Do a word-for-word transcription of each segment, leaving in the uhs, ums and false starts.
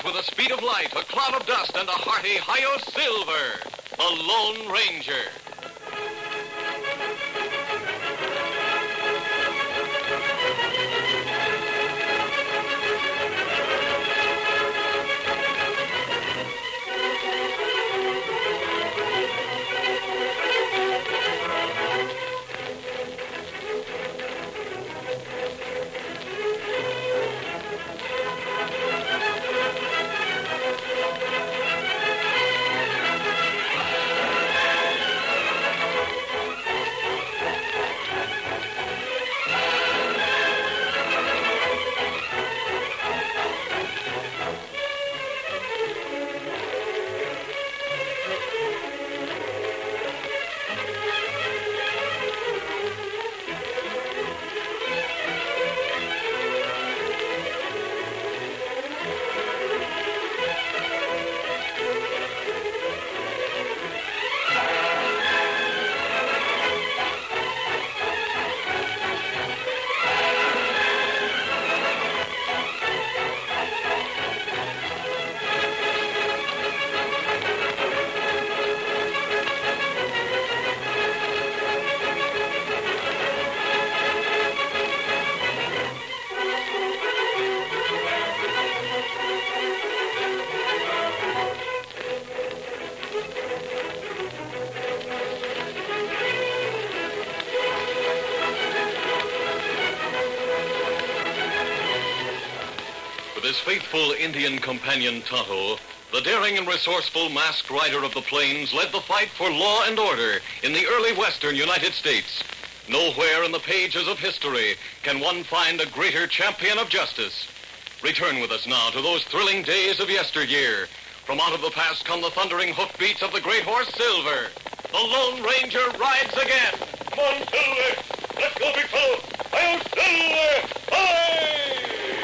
with the speed of light, a cloud of dust, and a hearty Hi-Yo Silver, the Lone Ranger. His faithful Indian companion, Tonto, the daring and resourceful masked rider of the plains, led the fight for law and order in the early western United States. Nowhere in the pages of history can one find a greater champion of justice. Return with us now to those thrilling days of yesteryear. From out of the past come the thundering hoofbeats of the great horse Silver. The Lone Ranger rides again. Come on, Silver. Let's go, big fellow. Hi-Yo Silver! Hi!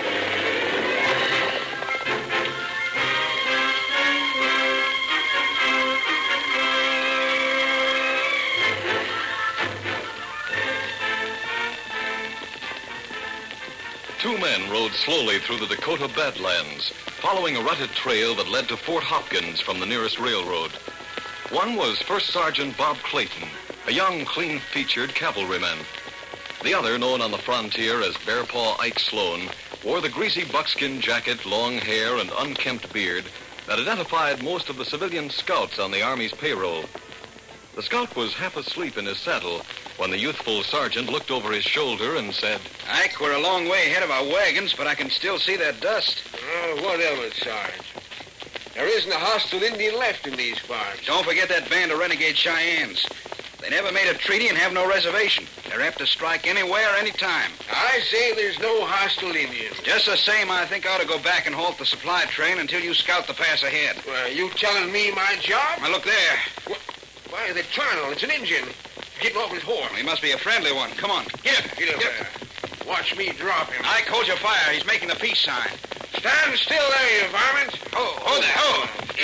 Two men rode slowly through the Dakota Badlands, following a rutted trail that led to Fort Hopkins from the nearest railroad. One was First Sergeant Bob Clayton, a young, clean-featured cavalryman. The other, known on the frontier as Bearpaw Ike Sloan, wore the greasy buckskin jacket, long hair, and unkempt beard that identified most of the civilian scouts on the Army's payroll. The scout was half asleep in his saddle when the youthful sergeant looked over his shoulder and said, Ike, we're a long way ahead of our wagons, but I can still see that dust. Oh, what of it, Sarge? There isn't a hostile Indian left in these farms. Don't forget that band of renegade Cheyennes. They never made a treaty and have no reservation. They're apt to strike anywhere, anytime. I say there's no hostile Indians. Just the same, I think I ought to go back and halt the supply train until you scout the pass ahead. Well, you telling me my job? Now, look there. Why, the colonel, it's an Indian. Getting off his horse. Well, he must be a friendly one. Come on. Get up. Get up Get there. Watch me drop him. Ike, hold your fire. He's making the peace sign. Stand still there, you varmint. Oh, hold there. Oh.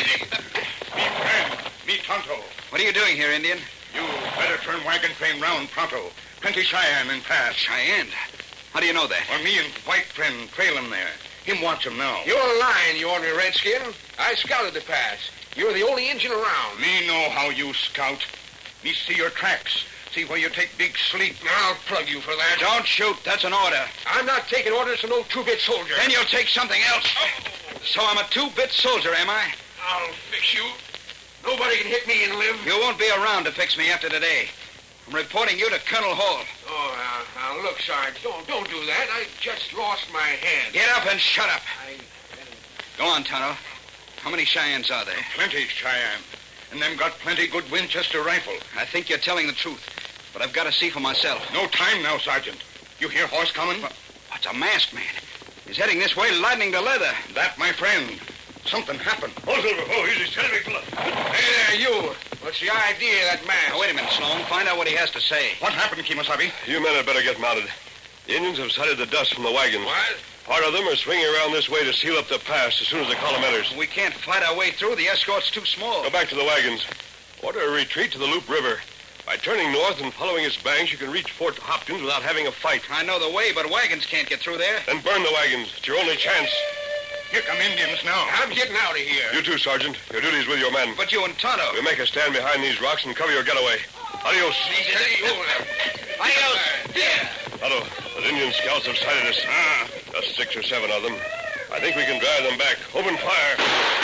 Me friend, me Tonto. What are you doing here, Indian? You better turn wagon train round pronto. Plenty Cheyenne in pass. Cheyenne? How do you know that? Well, me and white friend trail him there. Him watch him now. You're lying, you ordinary redskin. I scouted the pass. You're the only Indian around. Me know how you scout. Me see your tracks. See where you take big sleep. I'll plug you for that. Don't shoot. That's an order. I'm not taking orders from no two-bit soldier. Then you'll take something else. Oh. So I'm a two-bit soldier, am I? I'll fix you. Nobody can hit me and live. You won't be around to fix me after today. I'm reporting you to Colonel Hall. Oh, now, now look, Sarge, don't, don't do that. I just lost my head. Get up and shut up. I... Go on, Tonto. How many Cheyennes are there? Plenty Cheyenne. And them got plenty good Winchester rifle. I think you're telling the truth, but I've got to see for myself. No time now, Sergeant. You hear horse coming? What's a masked man? He's heading this way, lightning to leather. That, my friend. Something happened. Oh, Silver. Oh, easy. Silver. Hey there, you. What's the idea of that man? Now, wait a minute, Sloan. Find out what he has to say. What happened, Kemosabe? You men had better get mounted. The Indians have sighted the dust from the wagons. What? Part of them are swinging around this way to seal up the pass as soon as the column enters. We can't fight our way through. The escort's too small. Go back to the wagons. Order a retreat to the Loop River. By turning north and following its banks, you can reach Fort Hopkins without having a fight. I know the way, but wagons can't get through there. Then burn the wagons. It's your only chance. Here come Indians now. I'm getting out of here. You too, Sergeant. Your duty's with your men. But you and Tonto. We'll make a stand behind these rocks and cover your getaway. Adios. Adios. Tonto, the Indian scouts have sighted us. Ah. Just six or seven of them. I think we can drive them back. Open fire.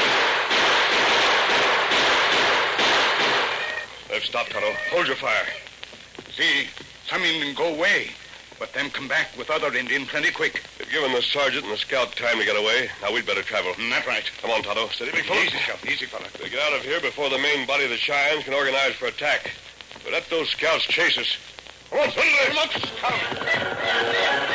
They've stopped, Tonto. Hold your fire. See, some Indian go away, but them come back with other Indian plenty quick. They've given the sergeant and the scout time to get away. Now we'd better travel. Mm, that's right. Come on, Tonto. Steady, big fella. Easy, fella. Easy, fella. We'll get out of here before the main body of the Cheyennes can organize for attack. But let those scouts chase us. Come on, son. Come on, scout.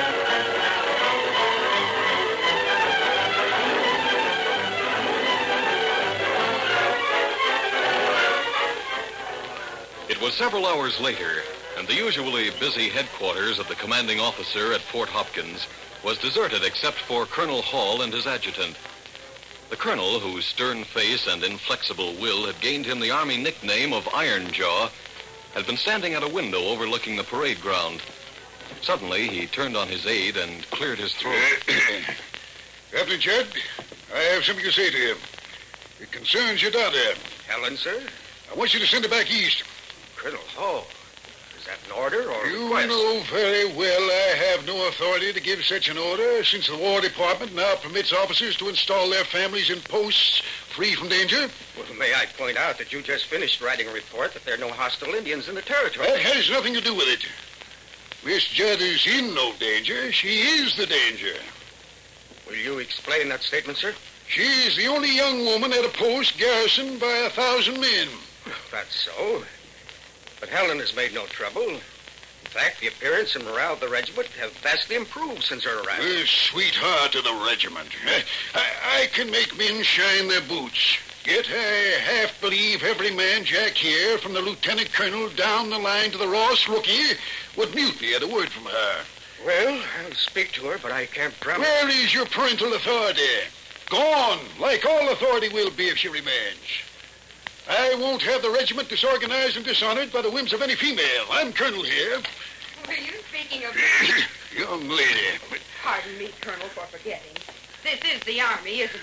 It was several hours later, and the usually busy headquarters of the commanding officer at Fort Hopkins was deserted except for Colonel Hall and his adjutant. The colonel, whose stern face and inflexible will had gained him the Army nickname of Iron Jaw, had been standing at a window overlooking the parade ground. Suddenly, he turned on his aide and cleared his throat. Captain Judd, I have something to say to you. It concerns your daughter. Helen, sir? I want you to send her back east. Colonel Hall. Is that an order or a You request? know very well I have no authority to give such an order, since the War Department now permits officers to install their families in posts free from danger. Well, may I point out that you just finished writing a report that there are no hostile Indians in the territory. That has nothing to do with it. Miss Judd is in no danger. She is the danger. Will you explain that statement, sir? She is the only young woman at a post garrisoned by a thousand men. That's so. But Helen has made no trouble. In fact, the appearance and morale of the regiment have vastly improved since her arrival. The sweetheart of the regiment. I, I can make men shine their boots. Yet I half believe every man Jack here, from the lieutenant colonel down the line to the Ross rookie, would mutiny at a word from her. Well, I'll speak to her, but I can't promise. Where is your parental authority? Gone, like all authority will be if she remains. I won't have the regiment disorganized and dishonored by the whims of any female. I'm colonel here. Were you speaking of... Young lady. Pardon me, Colonel, for forgetting. This is the Army, isn't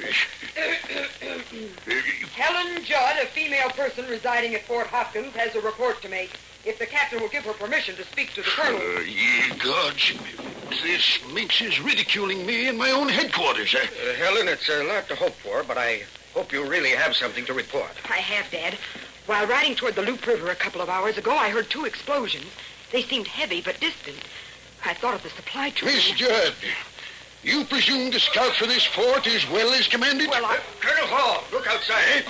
it? Helen Judd, a female person residing at Fort Hopkins, has a report to make. If the captain will give her permission to speak to the colonel. Uh, ye gods. This minx is ridiculing me in my own headquarters. Eh? Uh, Helen, it's a lot to hope for, but I hope you really have something to report. I have, Dad. While riding toward the Loop River a couple of hours ago, I heard two explosions. They seemed heavy but distant. I thought of the supply train. Miss Judd, you presume to scout for this fort as well as command it? Well, I... Uh, Colonel Hall, look outside.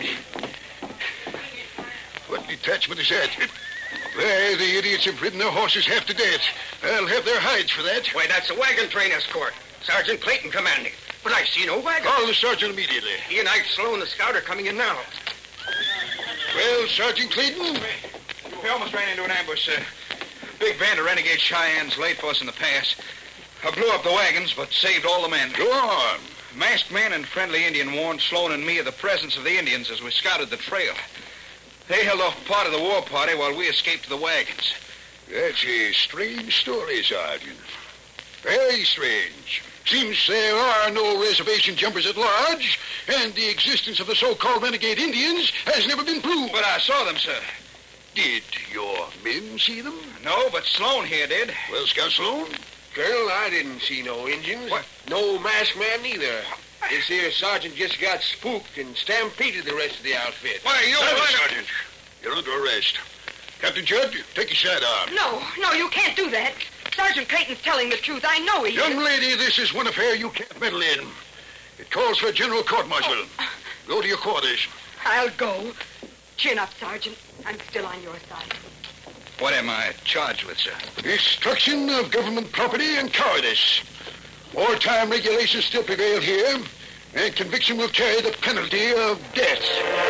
What detachment is that? Why, the idiots have ridden their horses half to death. I'll have their hides for that. Why, that's a wagon train escort. Sergeant Clayton commanding. But I see no wagon. Call the sergeant immediately. He and Ike Sloan, the scout, are coming in now. Well, Sergeant Clayton? We almost ran into an ambush, sir. Big band of renegade Cheyennes laid for us in the pass. I blew up the wagons, but saved all the men. Go on. Masked men and friendly Indian warned Sloan and me of the presence of the Indians as we scouted the trail. They held off part of the war party while we escaped to the wagons. That's a strange story, Sergeant. Very strange. Seems there are no reservation jumpers at large, and the existence of the so-called renegade Indians has never been proved. But I saw them, sir. Did your men see them? No, but Sloan here did. Well, Scout Sloan? Colonel, I didn't see no Indians. What? No masked man neither. This here sergeant just got spooked and stampeded the rest of the outfit. Why, you're right, Sergeant. You're under arrest. Captain Judd, take your sidearm. No, no, you can't do that. Sergeant Clayton's telling the truth. I know he Young is. lady, this is one affair you can't meddle in. It calls for a general court-martial. Oh. Go to your quarters. I'll go. Chin up, Sergeant. I'm still on your side. What am I charged with, sir? Destruction of government property and cowardice. Wartime regulations still prevail here, and conviction will carry the penalty of death.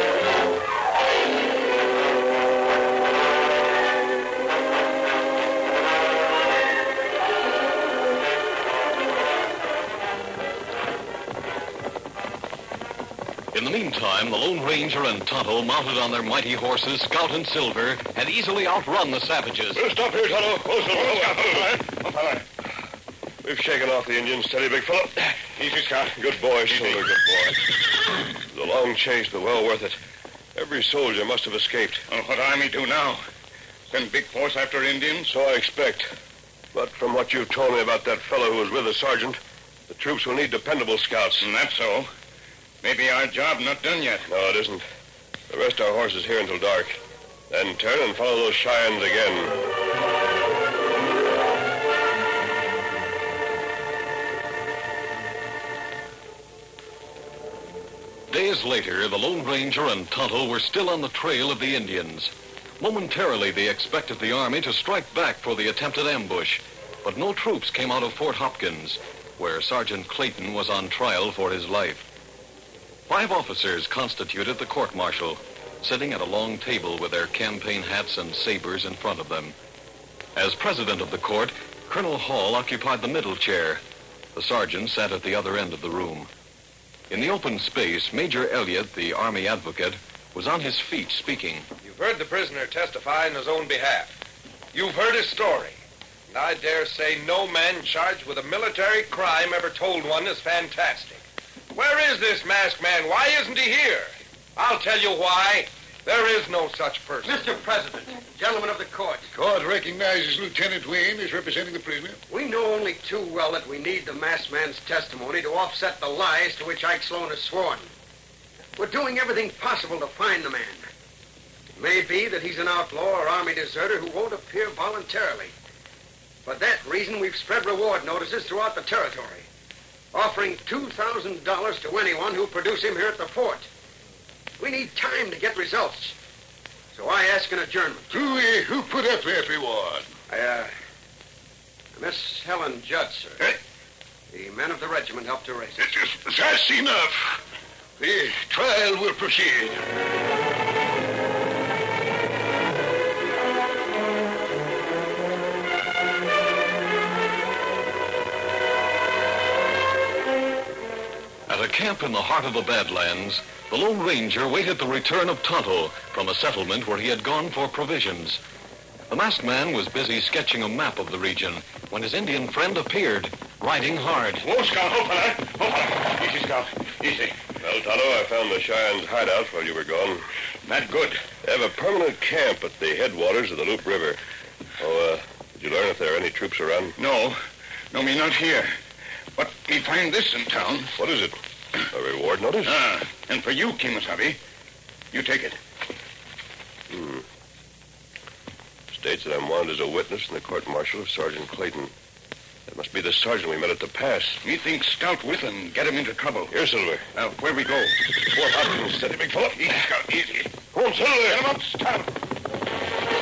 In the meantime, the Lone Ranger and Tonto, mounted on their mighty horses, Scout and Silver, had easily outrun the savages. We'll stop here, Tonto. Oh, Silver. Oh, Silver. We've shaken off the Indians. Steady, big fellow. Easy, Scout. Good boy, Silver, good boy. It was a long chase, but well worth it. Every soldier must have escaped. Well, what Army do now? Send big force after Indians? So I expect. But from what you've told me about that fellow who was with the sergeant, the troops will need dependable scouts. And that's so. Maybe our job not done yet. No, it isn't. We'll rest our horses here until dark. Then turn and follow those Cheyennes again. Days later, the Lone Ranger and Tonto were still on the trail of the Indians. Momentarily, they expected the Army to strike back for the attempted ambush, but no troops came out of Fort Hopkins, where Sergeant Clayton was on trial for his life. Five officers constituted the court-martial, sitting at a long table with their campaign hats and sabers in front of them. As president of the court, Colonel Hall occupied the middle chair. The sergeant sat at the other end of the room. In the open space, Major Elliott, the Army advocate, was on his feet speaking. You've heard the prisoner testify in his own behalf. You've heard his story. And I dare say no man charged with a military crime ever told one as fantastic. Where is this masked man? Why isn't he here? I'll tell you why. There is no such person. Mister President, gentlemen of the court, The court recognizes Lieutenant Wayne as representing the prisoner. we know only too well that we need the masked man's testimony to offset the lies to which Ike Sloan has sworn. We're doing everything possible to find the man. It may be that he's an outlaw or Army deserter who won't appear voluntarily. For that reason, we've spread reward notices throughout the territory, offering two thousand dollars to anyone who'll produce him here at the fort. We need time to get results. So I ask an adjournment. Who, uh, who put up that reward? I, uh, Miss Helen Judd, sir. Eh? The men of the regiment helped to raise it. That's, that's enough. The trial will proceed. At a camp in the heart of the Badlands, the Lone Ranger waited the return of Tonto from a settlement where he had gone for provisions. The masked man was busy sketching a map of the region when his Indian friend appeared, riding hard. Whoa, Scout. Hold on. Hold on. Easy, Scout. Easy. Well, Tonto, I found the Cheyennes' hideout while you were gone. Not good. They have a permanent camp at the headwaters of the Loup River. Oh, uh, did you learn if there are any troops around? No. No, me not here. But we find this in town. What is it? A reward notice? Ah, and for you, Kimasabi. You take it. Hmm. States that I'm wanted as a witness in the court-martial of Sergeant Clayton. That must be the sergeant we met at the pass. Me think scout with and get him into trouble. Here, Silver. Now, where we go? Fort Hopkins. Steady, big fellow. Easy, Scout, easy. Come on, Silver. Get him up, stop him.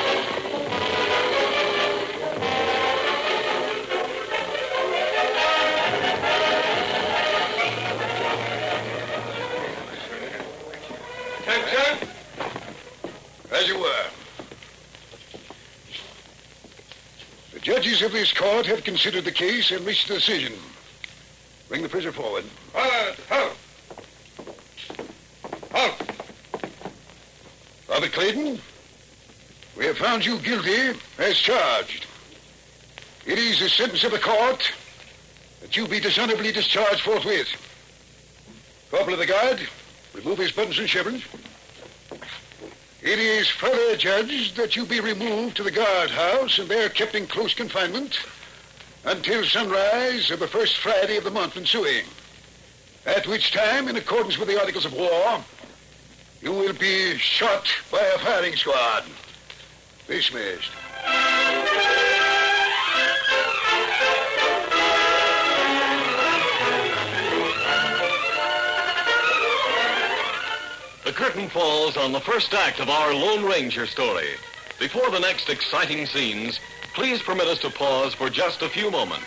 Attention! As you were. The judges of this court have considered the case and reached a decision. Bring the prisoner forward. Halt! Halt! Halt! Robert Clayton, we have found you guilty as charged. It is the sentence of the court that you be dishonorably discharged forthwith. Corporal of the guard, remove his buttons and chevrons. It is further judged that you be removed to the guardhouse and there kept in close confinement until sunrise of the first Friday of the month ensuing, at which time, in accordance with the Articles of War, you will be shot by a firing squad. Dismissed. The curtain falls on the first act of our Lone Ranger story. Before the next exciting scenes, please permit us to pause for just a few moments.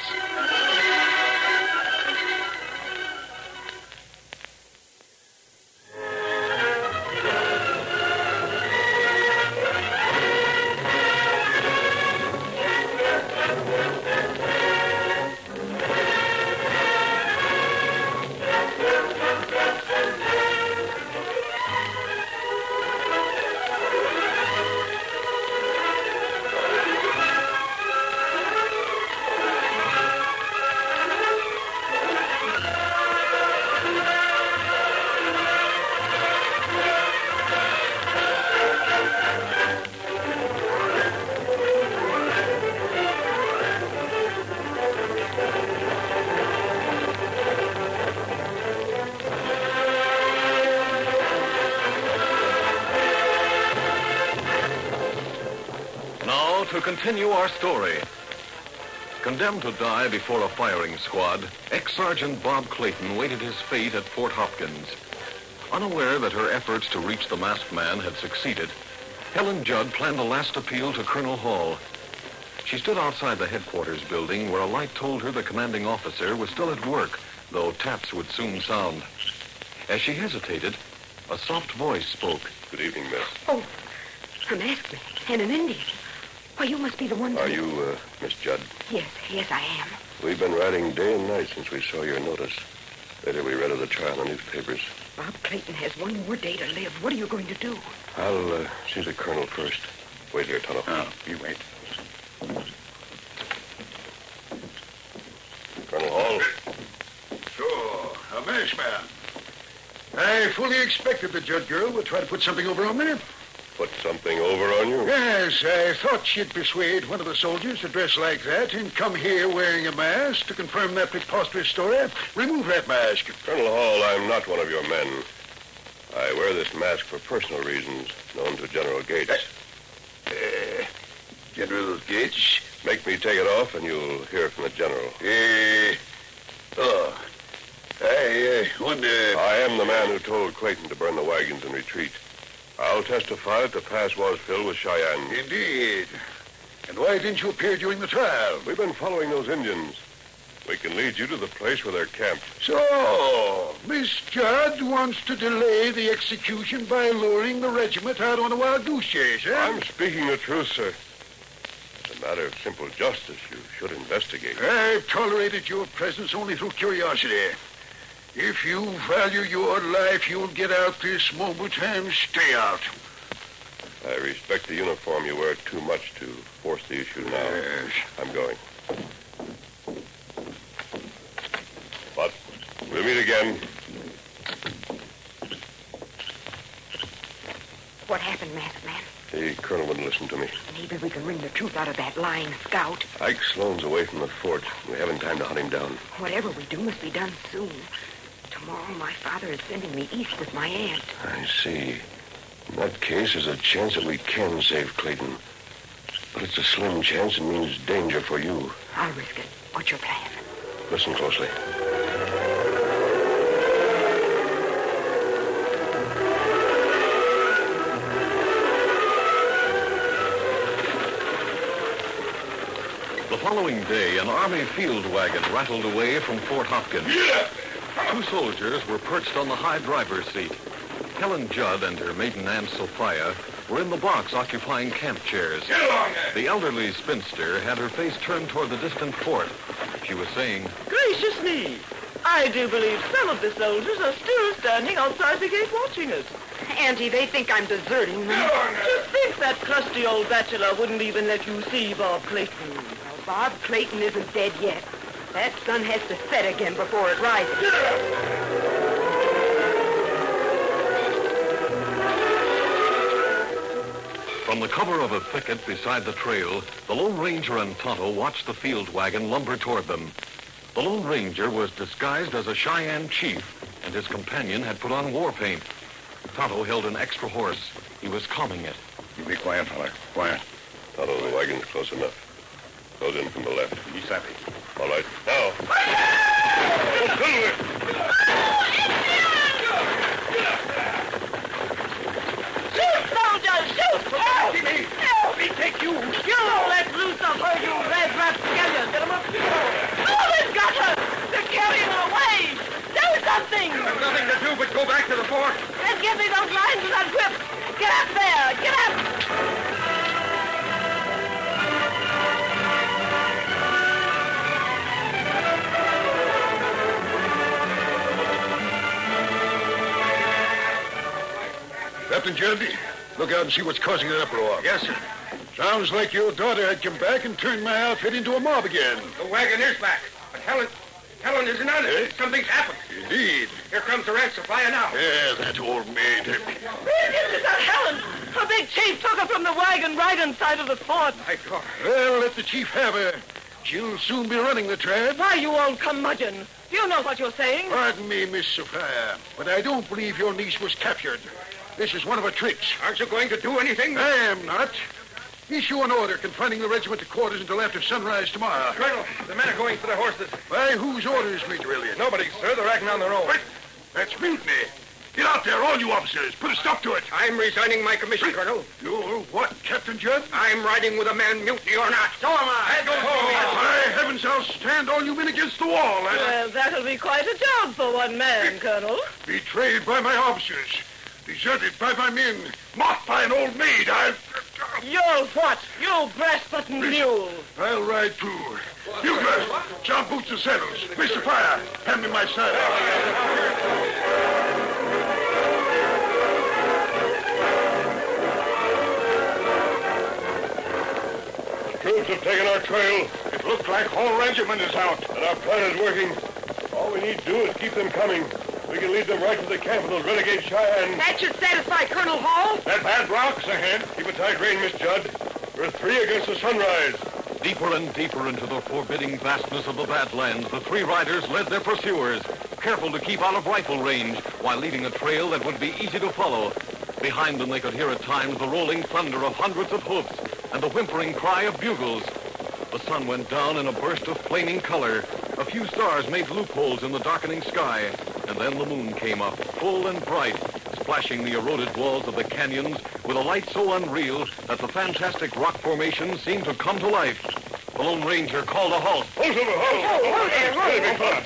to continue our story. Condemned to die before a firing squad, ex-Sergeant Bob Clayton waited his fate at Fort Hopkins. Unaware that her efforts to reach the masked man had succeeded, Helen Judd planned a last appeal to Colonel Hall. She stood outside the headquarters building where a light told her the commanding officer was still at work, though taps would soon sound. As she hesitated, a soft voice spoke. Good evening, miss. Oh, a masked man and an Indian. Why, you must be the one... Are to... you, uh, Miss Judd? Yes, yes, I am. We've been riding day and night since we saw your notice. Later we read of the trial in the newspapers. Bob Clayton has one more day to live. What are you going to do? I'll uh, see the colonel first. Wait here, Tonto. Oh, you wait. Colonel Hall. Sure, a masked man. I fully expected the Judd girl would try to put something over on me. Put something over on you? Yes, I thought she'd persuade one of the soldiers to dress like that and come here wearing a mask to confirm that preposterous story. Remove that mask. Colonel Hall, I'm not one of your men. I wear this mask for personal reasons, known to General Gates. Uh, General Gates? Make me take it off and you'll hear from the general. Uh, oh, I uh, wonder... I am the man who told Clayton to burn the wagons and retreat. I'll testify that the pass was filled with Cheyenne. Indeed. And why didn't you appear during the trial? We've been following those Indians. We can lead you to the place where they're camped. So, Miss Judd wants to delay the execution by luring the regiment out on a wild goose chase, eh? I'm speaking the truth, sir. It's a matter of simple justice. You should investigate. I've tolerated your presence only through curiosity. If you value your life, you'll get out this moment and stay out. I respect the uniform you wear too much to force the issue now. Yes. I'm going. But we'll meet again. What happened, masked man? The colonel wouldn't listen to me. Maybe we can wring the truth out of that lying scout. Ike Sloan's away from the fort. We haven't time to hunt him down. Whatever we do must be done soon. Tomorrow, my father is sending me east with my aunt. I see. In that case, there's a chance that we can save Clayton. But it's a slim chance and means danger for you. I'll risk it. What's your plan? Listen closely. The following day, an Army field wagon rattled away from Fort Hopkins. Yeah. Two soldiers were perched on the high driver's seat. Helen Judd and her maiden aunt Sophia were in the box occupying camp chairs. Get along there. The elderly spinster had her face turned toward the distant fort. She was saying, Gracious me! I do believe some of the soldiers are still standing outside the gate watching us. Auntie, they think I'm deserting them. Get along there. To think that crusty old bachelor wouldn't even let you see Bob Clayton. Well, Bob Clayton isn't dead yet. That sun has to set again before it rises. From the cover of a thicket beside the trail, the Lone Ranger and Tonto watched the field wagon lumber toward them. The Lone Ranger was disguised as a Cheyenne chief, and his companion had put on war paint. Tonto held an extra horse. He was calming it. You be quiet, fella. Quiet. Tonto, the wagon's close enough. Goes in from the left. Be savvy. All right. Now. Shoot, soldiers! Shoot! Help me! Help me take you! You let loose of her, you red rapscallion! Get them up! Oh, they've got her! They're carrying her away! Do something! There's nothing to do but go back to the fort. Then give me those lines with that whip! Get up there! Get up! Captain Judd, look out and see what's causing that uproar. Yes, sir. Sounds like your daughter had come back and turned my outfit into a mob again. The wagon is back. But Helen, Helen isn't on it. Eh? Something's happened. Indeed. Here comes the ranch supply now. Yeah, that old maid. Is it that Helen? Her big chief took her from the wagon right inside of the fort. My God. Well, let the chief have her. She'll soon be running the tribe. Why, you old curmudgeon. Do you know what you're saying? Pardon me, Miss Sophia, but I don't believe your niece was captured. This is one of her tricks. Aren't you going to do anything? I am not. Issue an order confining the regiment to quarters until after sunrise tomorrow. Colonel, the men are going for their horses. By whose orders, Major Elliott? Nobody, sir. They're acting on their own. What? That's mutiny. Get out there, all you officers. Put a stop to it. I'm resigning my commission, Colonel. You what, Captain Judd? I'm riding with a man, mutiny or not. So am I. Go home. By heavens, I'll stand all you men against the wall. And Well, that'll be quite a job for one man, Colonel. betrayed by my officers. Deserted by my men. Mocked by an old maid. I'll... You'll what? You brass-button mule. I'll ride too. Bugler, jump boots and saddles. Mister Fire, hand me my saddle. Troops have taken our trail, It looks like whole regiment is out. and our plan is working. All we need to do is keep them coming. We can lead them right to the camp of those renegade Cheyennes. That should satisfy Colonel Hall. That bad rocks ahead. Keep a tight rein, Miss Judd. We're three against the sunrise. Deeper and deeper into the forbidding vastness of the Badlands, the three riders led their pursuers, careful to keep out of rifle range, while leading a trail that would be easy to follow. Behind them, they could hear at times the rolling thunder of hundreds of hoofs and the whimpering cry of bugles. The sun went down in a burst of flaming color. A few stars made loopholes in the darkening sky, and then the moon came up, full and bright, splashing the eroded walls of the canyons with a light so unreal that the fantastic rock formations seemed to come to life. The Lone Ranger called a halt. Hold over, hold!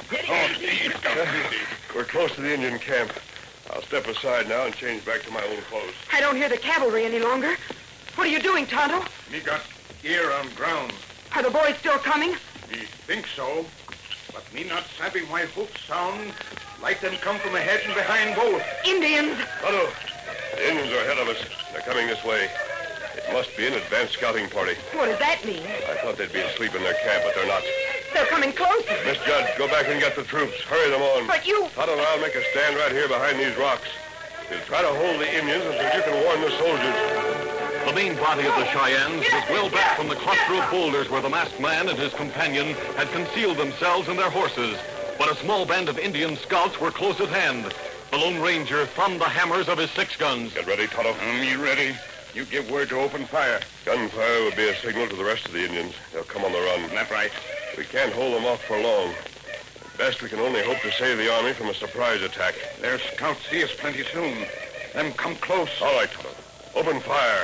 We're close to the Indian camp. I'll step aside now and change back to my old clothes. I don't hear the cavalry any longer. What are you doing, Tonto? Me got ear on ground. Are the boys still coming? Me think so. But me not savvy why hoofs sound like them come from ahead and behind both. Indians! Tonto, the Indians are ahead of us. They're coming this way. It must be an advanced scouting party. What does that mean? I thought they'd be asleep in their camp, but they're not. They're coming closer. Miss Judd, go back and get the troops. Hurry them on. But you... Tonto and I'll make a stand right here behind these rocks. We'll try to hold the Indians until you can warn the soldiers. The main body of the Cheyennes was well back from the cluster of boulders where the masked man and his companion had concealed themselves and their horses. But a small band of Indian scouts were close at hand. The Lone Ranger thumbed the hammers of his six guns. Get ready, Tonto. me ready. You give word to open fire. Gunfire would be a signal to the rest of the Indians. They'll come on the run. That right. We can't hold them off for long. At best, we can only hope to save the army from a surprise attack. Their scouts see us plenty soon. Them come close. All right, Tonto. Open fire.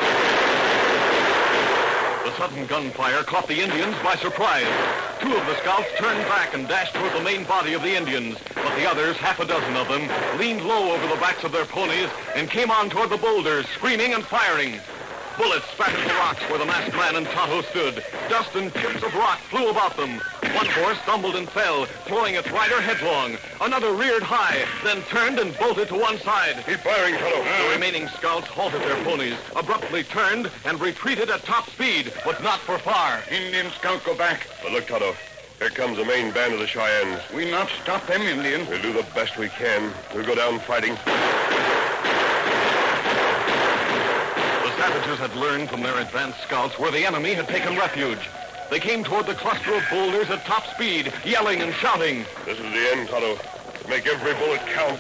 The sudden gunfire caught the Indians by surprise. Two of the scouts turned back and dashed toward the main body of the Indians. But the others, half a dozen of them, leaned low over the backs of their ponies and came on toward the boulders, screaming and firing. Bullets spattered the rocks where the masked man and Tonto stood. Dust and chips of rock flew about them. One horse stumbled and fell, throwing its rider headlong. Another reared high, then turned and bolted to one side. Keep firing, Tonto. The remaining scouts halted their ponies, abruptly turned, and retreated at top speed, but not for far. Indian scout go back. But look, Tonto. Here comes the main band of the Cheyennes. We not stop them Indian. We'll do the best we can. We'll go down fighting. The savages had learned from their advanced scouts where the enemy had taken refuge. They came toward the cluster of boulders at top speed, yelling and shouting. This is the end, Tonto. Make every bullet count.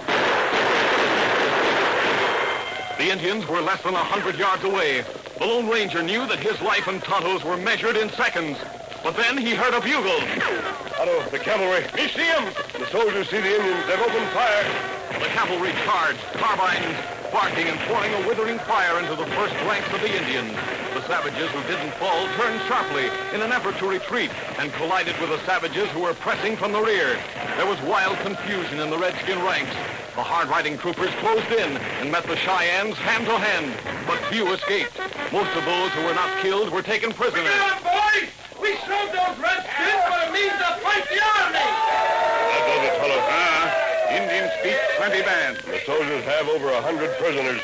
The Indians were less than a hundred yards away. The Lone Ranger knew that his life and Tonto's were measured in seconds. But then he heard a bugle. Tonto, the cavalry. We see him! The soldiers see the Indians. They've opened fire. The cavalry charged, carbines barking and pouring a withering fire into the first ranks of the Indians. The savages who didn't fall turned sharply in an effort to retreat and collided with the savages who were pressing from the rear. There was wild confusion in the redskin ranks. The hard-riding troopers closed in and met the Cheyennes hand to hand, but few escaped. Most of those who were not killed were taken prisoners. Get up, boys! We showed those redskins what it means to fight the army! That does it, Tonto. Ah, Indians speak plenty bad. The soldiers have over a hundred prisoners.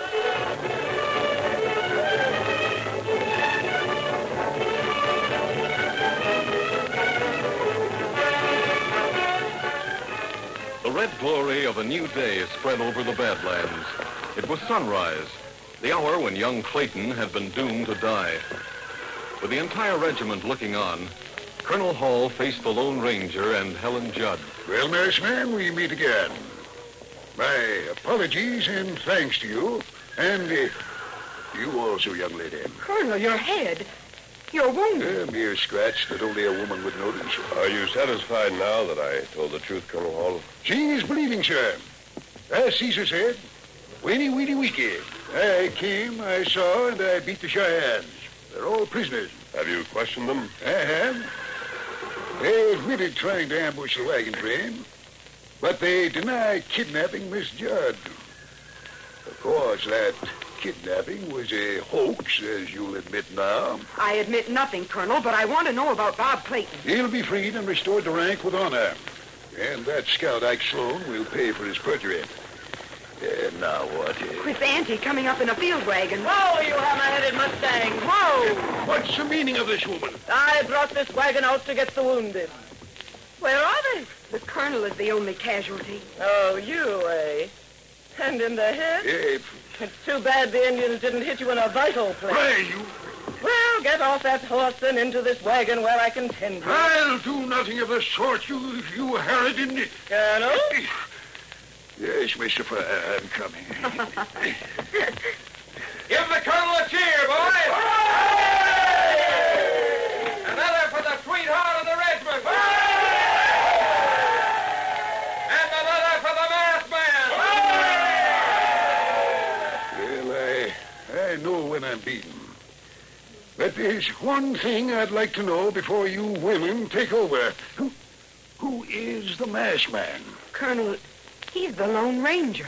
The red glory of a new day spread over the Badlands. It was sunrise, the hour when young Clayton had been doomed to die. With the entire regiment looking on, Colonel Hall faced the Lone Ranger and Helen Judd. Well, Maris Man, we meet again. My apologies and thanks to you. And uh, You also, young lady. Colonel, your head. Your wound. A mere scratch that only a woman would notice. Are you satisfied now that I told the truth, Colonel Hall? She is believing, sir. As Caesar said, Weeny, weeny, weaky. I came, I saw, and I beat the Cheyennes. They're all prisoners. Have you questioned them? I have. They admitted trying to ambush the wagon train, but they denied kidnapping Miss Judd. Of course, that kidnapping was a hoax, as you'll admit now. I admit nothing, Colonel, but I want to know about Bob Clayton. He'll be freed and restored to rank with honor. And that scout, Ike Sloan, will pay for his perjury. Uh, now what? Uh... With Auntie coming up in a field wagon. Whoa, you hammer-headed Mustang. Whoa! What's the meaning of this, woman? I brought this wagon out to get the wounded. Where are they? The Colonel is the only casualty. Oh, you, eh? And in the head? Uh, It's too bad the Indians didn't hit you in a vital place. Pray you. Well, get off that horse and into this wagon where I can tend you. I'll do nothing of the sort, you, you Harridan. Colonel? Yes, Mister Fry, I'm coming. Give the Colonel a cheer, boys! Another for the sweetheart of the regiment! And another for the masked man! Well, I, I know when I'm beaten. But there's one thing I'd like to know before you women take over. Who, who is the masked man? Colonel, he's the Lone Ranger.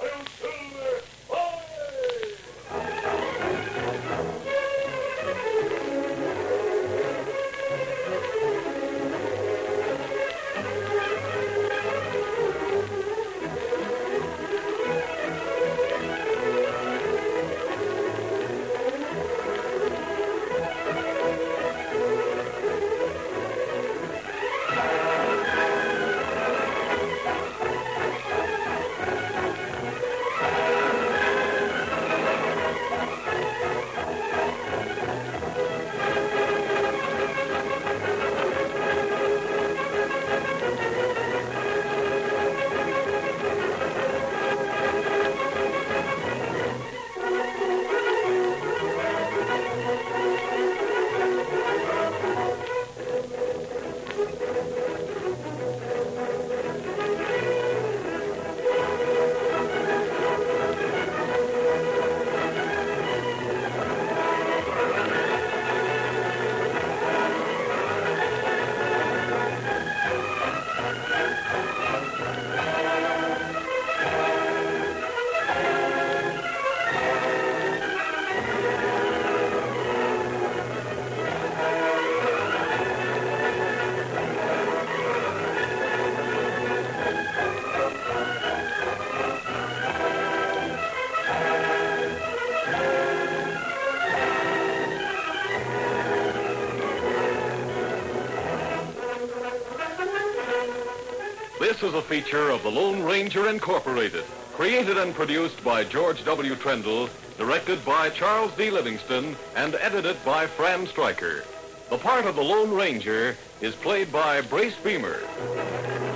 This is a feature of the Lone Ranger Incorporated, created and produced by George W. Trendle, directed by Charles D. Livingston, and edited by Fran Stryker. The part of the Lone Ranger is played by Brace Beamer.